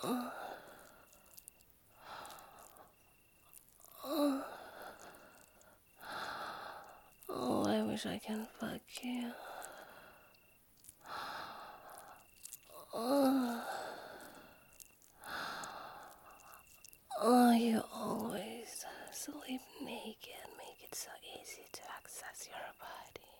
Oh, I wish I can fuck you. Oh, you always sleep naked, make it so easy to access your body.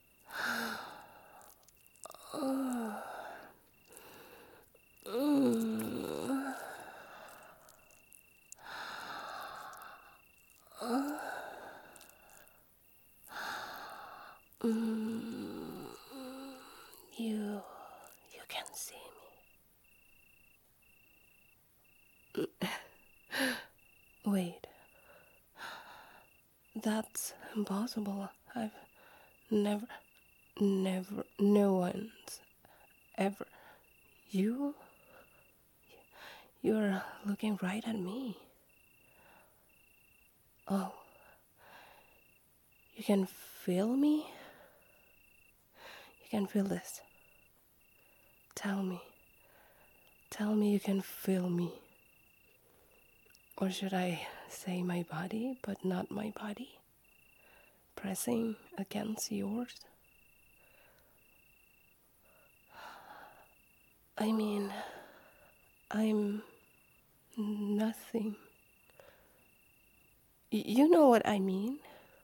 You can see me. Wait, that's impossible. I've never, no one's ever. You? You're looking right at me. Oh, you can feel me? You can feel this. Tell me you can feel me. Or should I say my body, but not my body? Pressing against yours? I mean, I'm nothing. You know what I mean?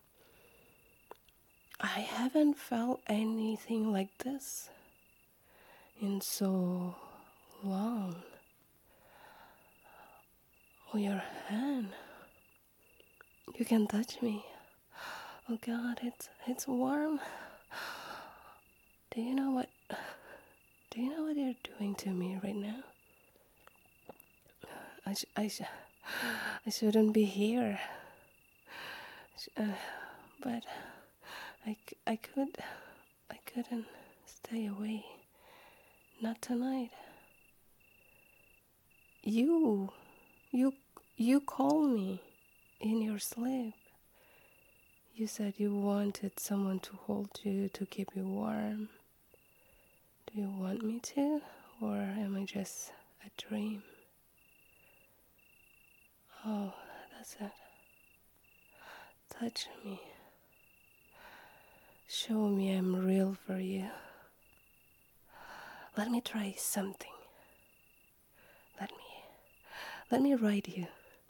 I haven't felt anything like this in so long. Oh, your hand. You can touch me. Oh God, it's warm. Do you know what you're doing to me right now? I shouldn't be here. But I couldn't stay away. Not tonight. You called me in your sleep. You said you wanted someone to hold you, to keep you warm. Do you want me to? Or am I just a dream? Oh, that's it. Touch me. Show me I'm real for you. Let me try something. Let me ride you.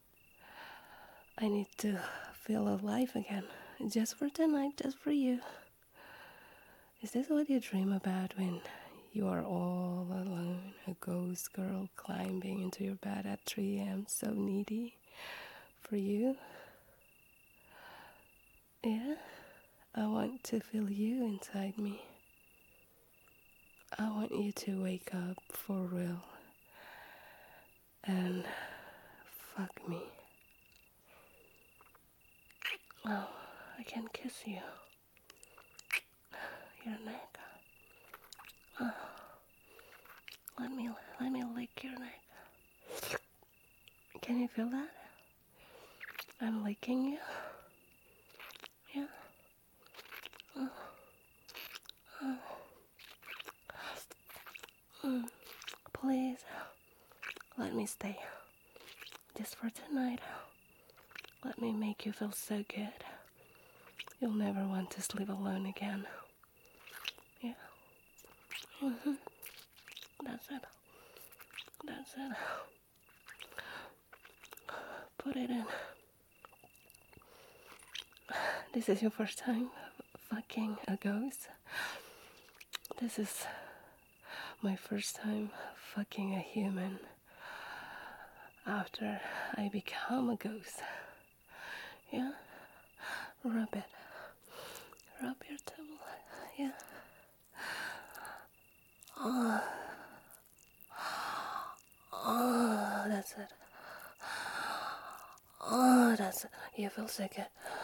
I need to feel alive again. Just for tonight, just for you. Is this what you dream about when you are all alone? A ghost girl climbing into your bed at 3 a.m. so needy for you? Yeah? I want to feel you inside me. I want you to wake up for real and fuck me. Oh, I can kiss you. Your neck. Oh, let me lick your neck. Can you feel that? I'm licking you. Yeah. Please, let me stay. Just for tonight. Let me make you feel so good. You'll never want to sleep alone again. Yeah. That's it. Put it in. This is your first time fucking a ghost. This is my first time fucking a human after I become a ghost. Yeah? Rub it. Rub your tumble. Yeah. Oh, that's it. Oh, that's it. You feel so good.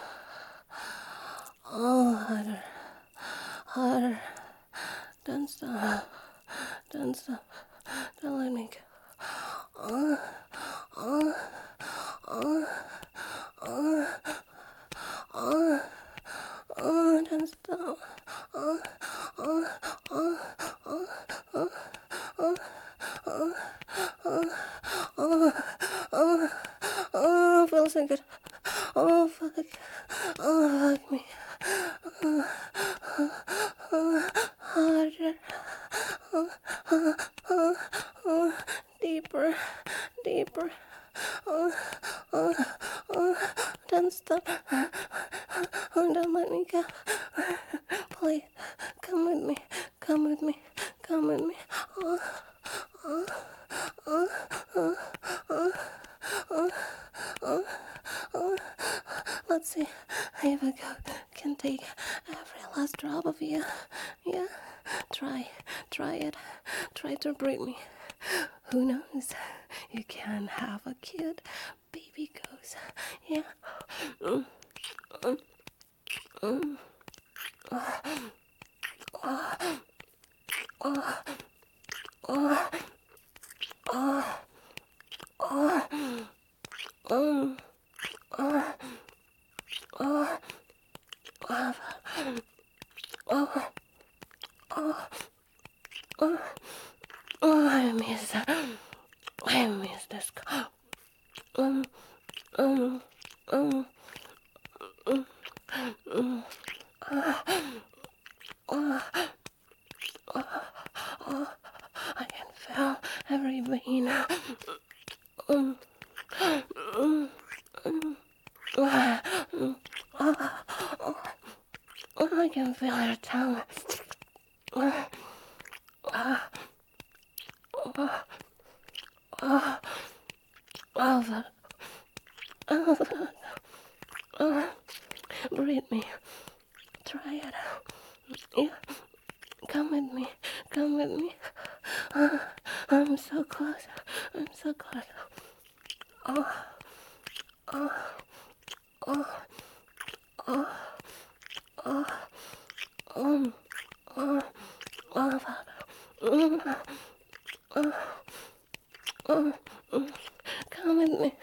Oh, harder. Don't stop. Don't let me go. Don't stop. fuck. Oh, fuck me. Harder. Deeper. Deeper. Don't stop. Don't let me go. Please, come with me. Come with me. Come with me. Let's see if I can take every last drop of you. Yeah, try it. Try to break me. Who knows? You can have a cute baby ghost. Yeah. Oh, I miss this. Um, um, um, I can feel every vein. I can feel your tongue. Breathe me. Try it. Yeah. Come with me. Come with me. I'm so close. I'm so close. Come with me.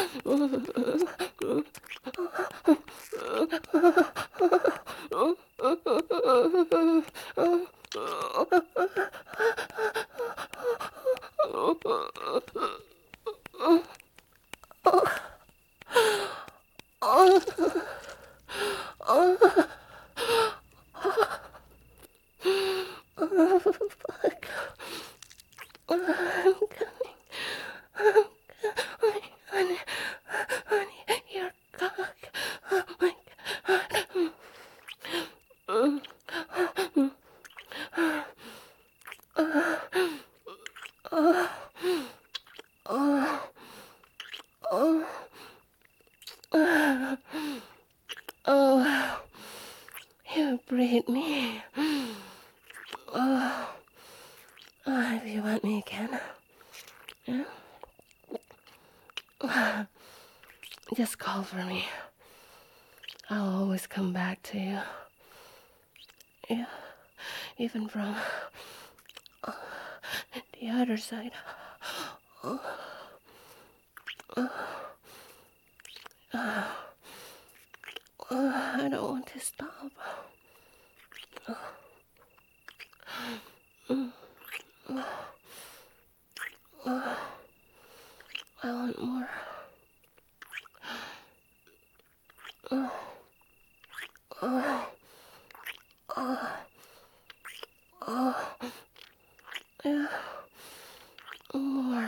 Fuck. I'm coming. Honey, your cock. Oh my God. Oh, you breathe me. Oh, if you want me again, yeah? Just call for me. I'll always come back to you. Yeah, even from the other side. I don't want to stop. I want more. Yeah, more.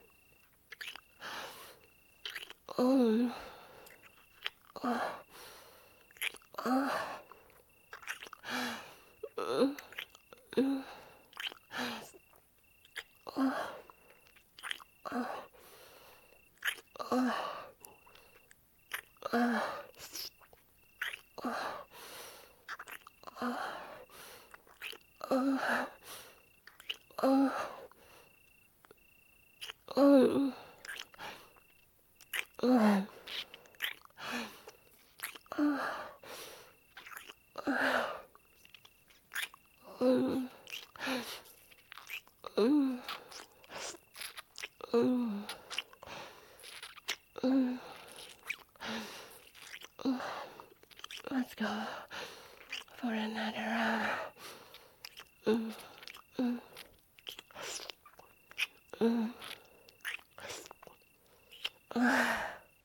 Let's go for another round.